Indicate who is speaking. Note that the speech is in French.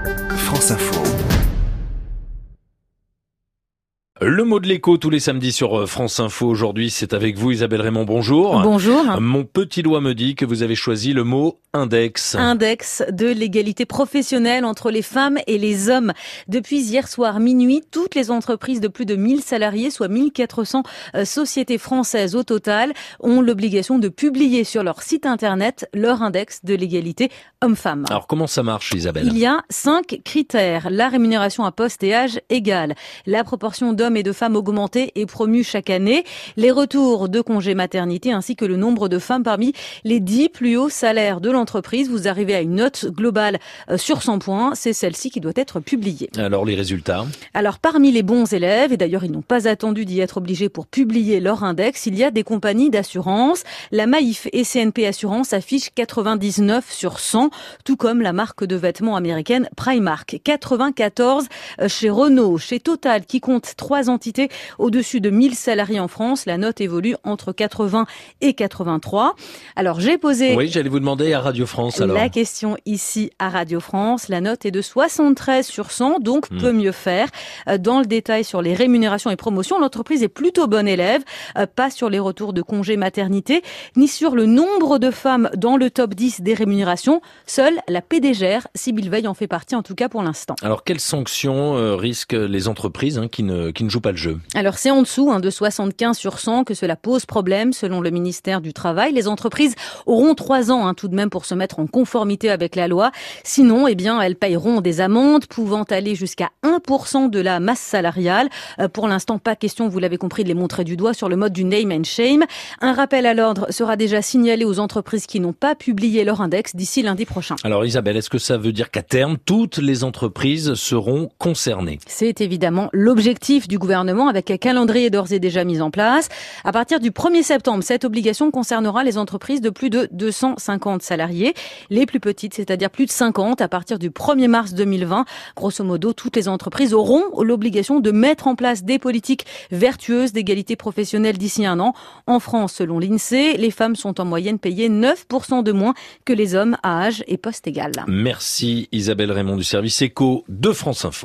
Speaker 1: France Info.
Speaker 2: Le mot de l'écho tous les samedis sur France Info. Aujourd'hui, c'est avec vous Isabelle Raymond, bonjour.
Speaker 3: Bonjour.
Speaker 2: Mon petit doigt me dit que vous avez choisi le mot index.
Speaker 3: Index de l'égalité professionnelle entre les femmes et les hommes. Depuis hier soir minuit, toutes les entreprises de plus de 1000 salariés, soit 1400 sociétés françaises au total, ont l'obligation de publier sur leur site internet leur index de l'égalité homme-femme.
Speaker 2: Alors comment ça marche, Isabelle ?
Speaker 3: Il y a 5 critères. La rémunération à poste et âge égal. La proportion d'hommes et de femmes augmentée et promue chaque année. Les retours de congé maternité ainsi que le nombre de femmes parmi les 10 plus hauts salaires de l'entreprise. Vous arrivez à une note globale sur 100 points. C'est celle-ci qui doit être publiée.
Speaker 2: Alors les résultats ?
Speaker 3: Alors parmi les bons élèves, et d'ailleurs ils n'ont pas attendu d'y être obligés pour publier leur index, il y a des compagnies d'assurance. La Maïf et CNP Assurance affichent 99 sur 100, tout comme la marque de vêtements américaine Primark. 94 chez Renault, chez Total qui compte 3 entités au-dessus de 1000 salariés en France. La note évolue entre 80 et 83. Alors j'ai posé...
Speaker 2: Oui, j'allais vous demander à Radio France alors.
Speaker 3: La question ici à Radio France, la note est de 73 sur 100, donc peut mieux faire. Dans le détail sur les rémunérations et promotions, l'entreprise est plutôt bonne élève, pas sur les retours de congé maternité, ni sur le nombre de femmes dans le top 10 des rémunérations. Seule la PDGR, Sybille Veil, en fait partie en tout cas pour l'instant.
Speaker 2: Alors quelles sanctions risquent les entreprises qui ne jouent pas le jeu ?
Speaker 3: Alors c'est en dessous de 75 sur 100 que cela pose problème selon le ministère du Travail. Les entreprises auront 3 ans tout de même pour se mettre en conformité avec la loi. Sinon, elles payeront des amendes pouvant aller jusqu'à 1% de la masse salariale. Pour l'instant, pas question, vous l'avez compris, de les montrer du doigt sur le mode du name and shame. Un rappel à l'ordre sera déjà signalé aux entreprises qui n'ont pas publié leur index d'ici lundi prochain.
Speaker 2: Alors Isabelle, est-ce que ça veut dire qu'à terme, toutes les entreprises seront concernées ?
Speaker 3: C'est évidemment l'objectif du gouvernement avec un calendrier d'ores et déjà mis en place. À partir du 1er septembre, cette obligation concernera les entreprises de plus de 250 salariés. Les plus petites, c'est-à-dire plus de 50, à partir du 1er mars 2020. Grosso modo, toutes les entreprises auront l'obligation de mettre en place des politiques vertueuses d'égalité professionnelle d'ici un an. En France, selon l'INSEE, les femmes sont en moyenne payées 9% de moins que les hommes à âge et poste égal.
Speaker 2: Merci Isabelle Raymond du service éco de France Info.